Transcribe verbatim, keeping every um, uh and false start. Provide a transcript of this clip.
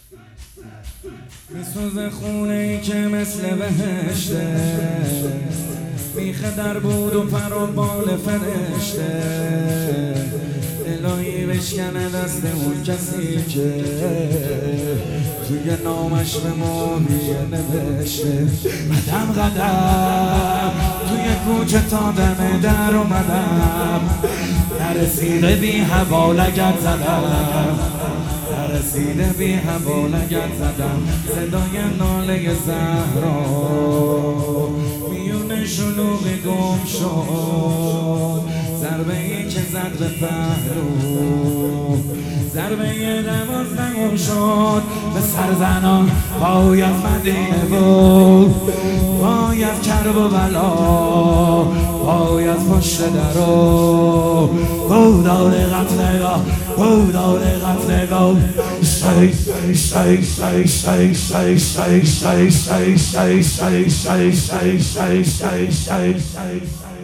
میسوزه خونه ای که مثل بهشته، میخه در بود و پر و بال فرشته. الهی بشکنه دست اون کسی که توی نامش به ما نوشته. قدم قدم توی کوچه تا دم در اومدم، نرسیده بی هوا لگد زدم، نرسیده بی هوا لگد زدم. صدای ناله زهرا میون شلوغی گم شد، ضربه ای که زد به پهلو، ضربه دوازدهم شد به سرزنان. باید مدینه و باید کرب و بلا، باید پشت در و گودال قتلگاه، گودال قتلگاه. شی شی شی شی شی شی شی شی شی شی شی شی شی شی شی شی شی